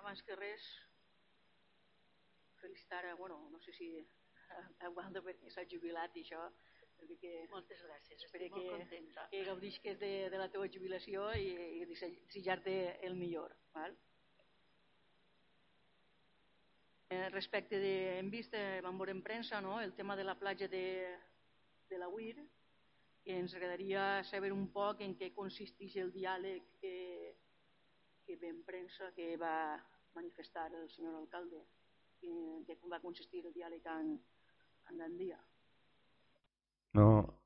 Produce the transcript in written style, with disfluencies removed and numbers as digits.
abans que res, felicitar, bueno, no sé si a Waldo perquè s'ha jubilat i això, perquè moltes gràcies, estic molt contenta. Que gaudisques de la teva jubilació i desitjar-te el millor. Val? Respecte de, hem vist, vam veure en premsa, no?, el tema de la platja de la UIR, que ens agradaria saber un poc en què consisteix el diàleg que ve en premsa, que va manifestar el senyor alcalde, en què va consistir el diàleg en Gandia. No,